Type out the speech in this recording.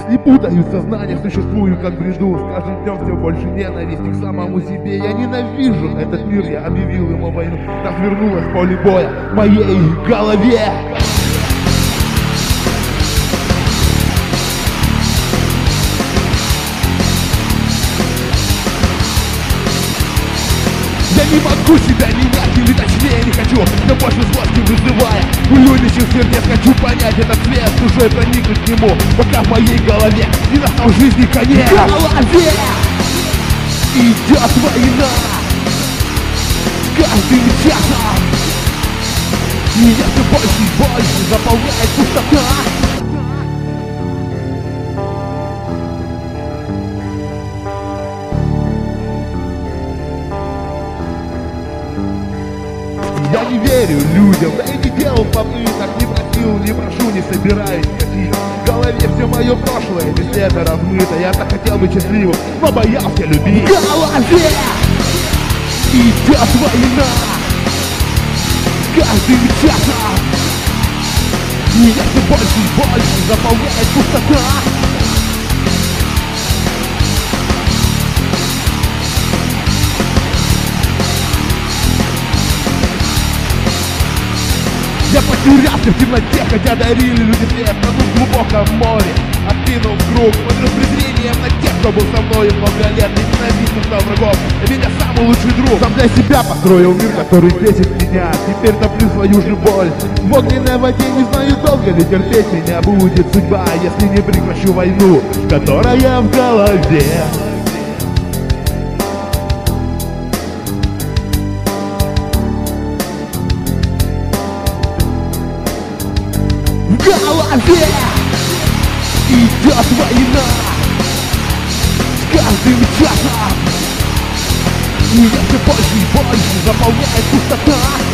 Мысли путают сознание, существую как в бреду. С каждым днем все больше ненависти к самому себе. Я ненавижу этот мир, я объявил ему войну. Развернулось поле боя в моей голове. Я не могу себя менять, или точнее не хочу, но больше злости вызывая у любящих сердец хочу понять этот свет, чужой проникнуть к нему, пока в моей голове не настал жизни конец. В голове идет война с каждым часом. Меня все больше и больше заполняет пустота. Я не верю людям, да и не делал попыток, не просил, не прошу, не собираюсь просить. В голове все мое прошлое, бесследно размыто. Я так хотел быть счастливым, но боялся любить. В голове идет война с каждым часом. Меня все больше и больше заполняет пустота. Я потерялся в темноте, хотя дарили люди свет. Тону в глубоком море, откинул круг. Смотрю с презрением на тех, кто был со мной много лет. И ненавистным стал врагом, для меня самый лучший друг. Сам для себя построил мир, который бесит меня. Теперь топлю свою же боль в огненной воде. Не знаю, долго ли терпеть меня будет судьба, если не прекращу войну, которая в голове. В голове идет война с каждым часом. Меня все больше и больше заполняет пустота.